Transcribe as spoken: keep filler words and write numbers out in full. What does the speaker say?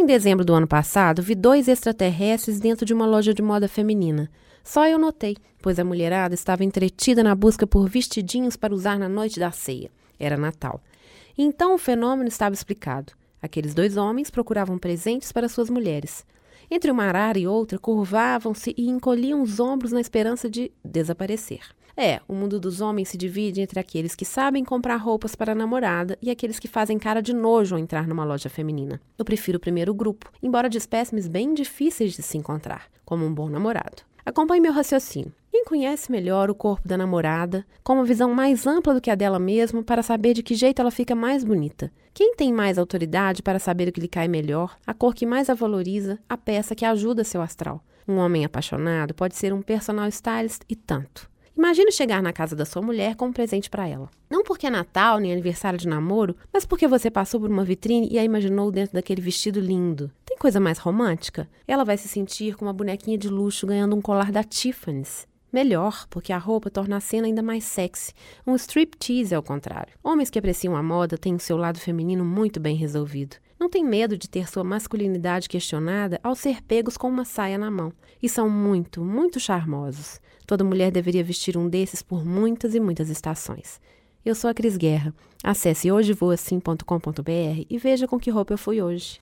Em dezembro do ano passado, vi dois extraterrestres dentro de uma loja de moda feminina. Só eu notei, pois a mulherada estava entretida na busca por vestidinhos para usar na noite da ceia. Era Natal. E então o fenômeno estava explicado. Aqueles dois homens procuravam presentes para suas mulheres. Entre uma arara e outra, curvavam-se e encolhiam os ombros na esperança de desaparecer. É, o mundo dos homens se divide entre aqueles que sabem comprar roupas para a namorada e aqueles que fazem cara de nojo ao entrar numa loja feminina. Eu prefiro o primeiro grupo, embora de espécimes bem difíceis de se encontrar, como um bom namorado. Acompanhe meu raciocínio. Quem conhece melhor o corpo da namorada, com uma visão mais ampla do que a dela mesma, para saber de que jeito ela fica mais bonita? Quem tem mais autoridade para saber o que lhe cai melhor, a cor que mais a valoriza, a peça que ajuda seu astral? Um homem apaixonado pode ser um personal stylist e tanto. Imagine chegar na casa da sua mulher com um presente para ela. Não porque é Natal nem aniversário de namoro, mas porque você passou por uma vitrine e a imaginou dentro daquele vestido lindo. Tem coisa mais romântica? Ela vai se sentir como uma bonequinha de luxo ganhando um colar da Tiffany's. Melhor, porque a roupa torna a cena ainda mais sexy. Um striptease é o contrário. Homens que apreciam a moda têm o seu lado feminino muito bem resolvido. Não tem medo de ter sua masculinidade questionada ao ser pegos com uma saia na mão. E são muito, muito charmosos. Toda mulher deveria vestir um desses por muitas e muitas estações. Eu sou a Cris Guerra. Acesse hoje vou assim ponto com ponto b r e veja com que roupa eu fui hoje.